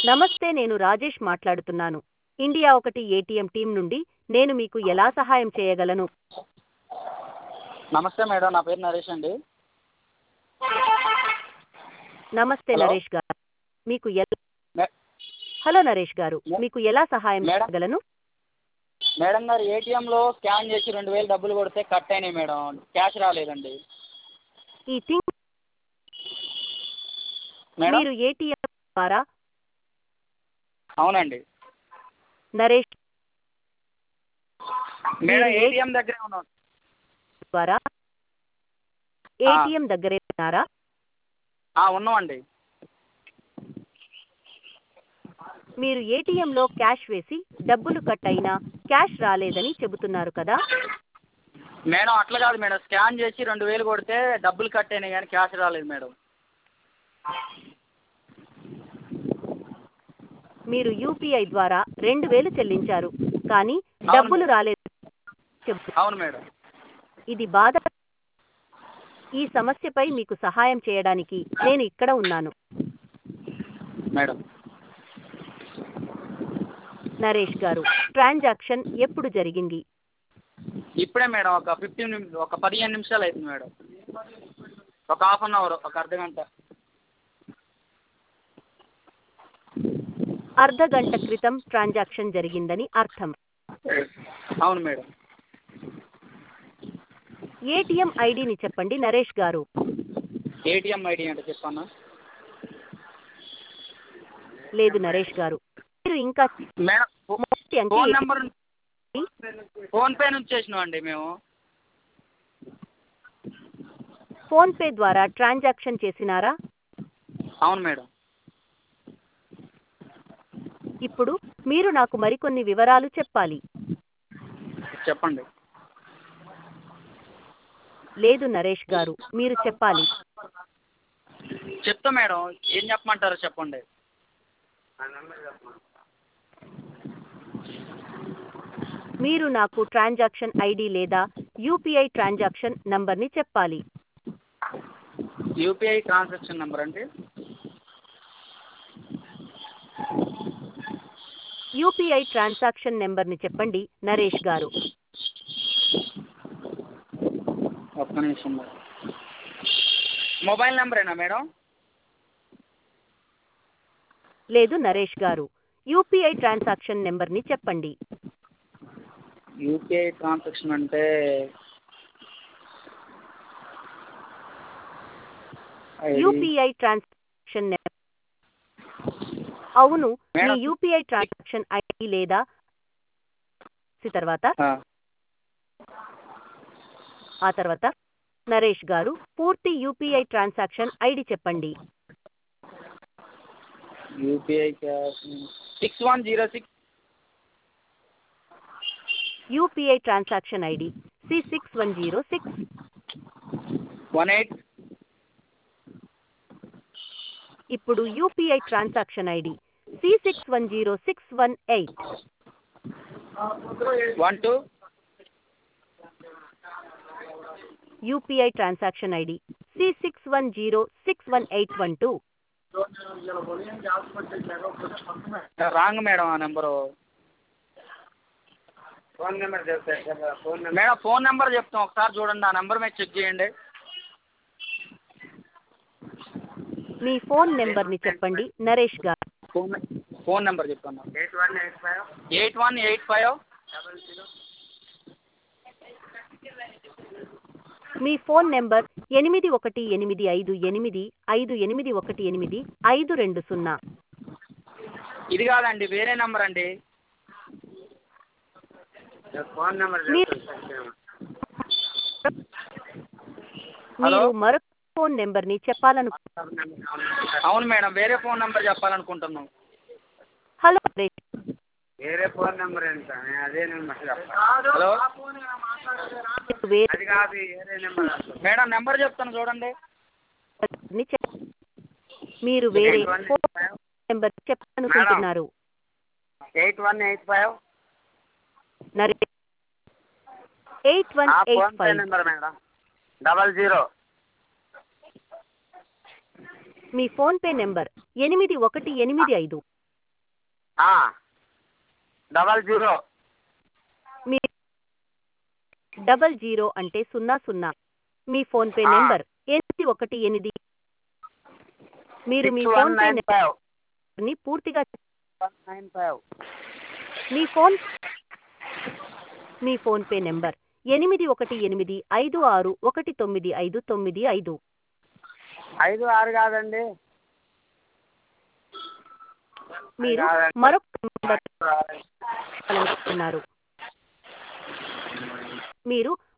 నమస్తే, నేను రాజేష్ మాట్లాడుతున్నాను. ఇండియా ఒకటి ఏటీఎం టీం నుండి. నేను మీకు ఎలా సహాయం చేయగలను? నమస్తే మేడం, నా పేరు నరేష్ అండి. నమస్తే హలో నరేష్ గారు. మీకు ఎలా మే- హలో నరేష్ గారు, మే- మీకు ఎలా సహాయం మేడం చేయగలను? మేడం గారు, ఏటీఎంలో స్కాన్ చేసి 2000 డబ్బులు కొడితే కట్ అయినాయి మేడం, క్యాష్ రాలేదండి. ఈ థింగ్ మేడం మీరు ఏటీఎం ద్వారా అవునండి నరేష్ మేడం, మీరు ఏటీఎం దగ్గరే ఉన్నాం. ద్వారా ఆ, ఏటీఎం దగ్గరే ఉన్నారా? ఉన్నామండి. మీరు ఏటీఎంలో క్యాష్ వేసి డబ్బులు కట్ అయినా క్యాష్ రాలేదని చెబుతున్నారు కదా? మేడం అట్లా కాదు మేడం, స్కాన్ చేసి 2000 కొడితే డబ్బులు కట్ అయినాయి కానీ క్యాష్ రాలేదు మేడం. మీరు యూపీఐ ద్వారా 2000 చెల్లించారు, కానీ అవును డబ్బులు మేడం. రాలేదు చెబుతున్నారు. అవును మేడం. ఇది బాధ. ఈ సమస్యపై మీకు సహాయం చేయడానికి నేను ఇక్కడ ఉన్నాను. మేడం నరేష్ గారు, ట్రాన్సాక్షన్ ఎప్పుడు జరిగింది? ఇప్పుడే మేడం, ఒక 15 నిమిషాలు అవుతుంది మేడం. ఒక హాఫ్ అన్ అవర్, ఒక అర్ధ గంట. అర్ధగంట క్రితం ట్రాన్సాక్షన్ జరిగిందని అర్థం. అవును మేడం. ఏటీఎం ఐడిని చెప్పండి నరేష్ గారు. ఏటీఎం ఐడి అంటే చెప్పన్నా? లేదు నరేష్ గారు, మీరు ఇంకా మేడం మొదటి అంకె ఫోన్ ఏంటి? నెంబర్ ఫోన్పే నుంచి చేసినాం అండి మేము. ఫోన్ పే ద్వారా ట్రాన్సాక్షన్ చేసినారా? అవును మేడం. ఇప్పుడు మీరు నాకు మరికొన్ని వివరాలు చెప్పాలి. చెప్పండి. లేదు నరేష్ గారు, మీరు చెప్పాలి. చెప్తా మేడం, ఏం చెప్పమంటారో చెప్పండి. మీరు నాకు ట్రాన్సాక్షన్ ఐడి లేదా యూపీఐ ట్రాన్సాక్షన్ నంబర్ని చెప్పాలి. యూపీఐ ట్రాన్సాక్షన్ నెంబర్ అండి. యూపీఐ ట్రాన్సాక్షన్ నెంబర్ని చెప్పండి నరేష్ గారు. ఒక్క నిమిషం మేడం. Mobile నెంబరేనా madam? లేదు నరేష్ గారు, యూపీఐ ట్రాన్సాక్షన్ నెంబర్ని చెప్పండి. యూపీఐ ట్రాన్సాక్షన్ అంటే ఐడి యూపీఐ ట్రాన్సాక్షన్ నెంబర్. అవును, మీ మేడం యూపీఐ ట్రాన్సాక్షన్ ఐడి లేదా తర్వాత ఆ తర్వాత నరేష్ గారు, పూర్తి యూపీఐ ట్రాన్సాక్షన్ ఐడి చెప్పండి. UPI cash 6106 UPI transaction ID C6106 18 ఇప్పుడు UPI transaction ID C610618. 12 UPI transaction ID C61061812. Wrong madam ఆ నెంబరు. మేడం ఫోన్ నెంబర్ చెప్తాం, ఒకసారి చూడండి, ఆ నెంబర్ మీద చెక్ చేయండి. మీ ఫోన్ నెంబర్ని చెప్పండి నరేష్ గారు. ఫోన్ ఫోన్ నెంబర్ చెప్పండి. 8185 మీ ఫోన్ నెంబర్ 818585818520. ఇది కాదండి, వేరే నెంబర్ అండి. మీరు హలో మీరు మరొక ఫోన్ నెంబర్ని అవును మేడం, వేరే ఫోన్ నెంబర్ చెప్పాలనుకుంటున్నాం. హలో నరేష్. వేరే ఫోన్ నెంబర్ ఎంత? అదే నెంబర్ హలో వేరే అది కాదు, వేరే నెంబర్ మేడం. నెంబర్ చెప్తాను చూడండి. నెంబర్ని మీరు వేరే ఫోన్ నెంబర్ చెప్పాలనుకుంటున్నారు. 8185 నరేష్ ఆ ఫోన్ పే 8185. Number madam. 00 మీ ఫోన్ పే నెంబర్ 8185 00. మీ 00 అంటే 00. మీ ఫోన్పే నెంబర్ 818. మీరు మీ ఫోన్పే 6195. నెంబర్ని పూర్తిగా 195. మీ ఫోన్పే నెంబర్ 8185619595. 56 కాదండి. మీరు కాదండి. మరొక నెంబర్ మీరు